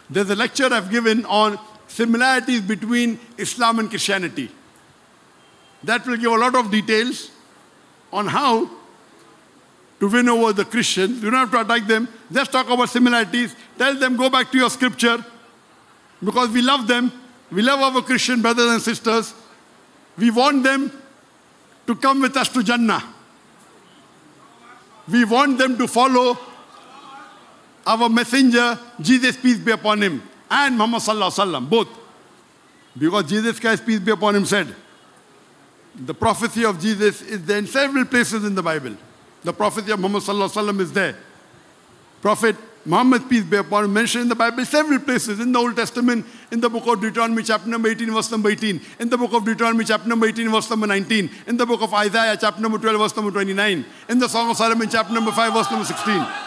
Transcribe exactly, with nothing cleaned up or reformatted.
There's a lecture I've given on similarities between Islam and Christianity. That will give a lot of details on how to win over the Christians. You don't have to attack them. Just talk about similarities. Tell them, go back to your scripture. Because we love them. We love our Christian brothers and sisters. We want them to come with us to Jannah. We want them to follow our messenger, Jesus, peace be upon him, and Muhammad sallallahu alaihi wasallam, both. Because Jesus Christ, peace be upon him, said, the prophecy of Jesus is there in several places in the Bible. The prophecy of Muhammad sallallahu alaihi wasallam is there. Prophet Muhammad, peace be upon him, mentioned in the Bible several places. In the Old Testament, in the book of Deuteronomy, chapter number eighteen, verse number eighteen. In the book of Deuteronomy, chapter number eighteen, verse number nineteen. In the book of Isaiah, chapter number twelve, verse number twenty-nine. In the Song of Solomon, chapter number five, verse number sixteen.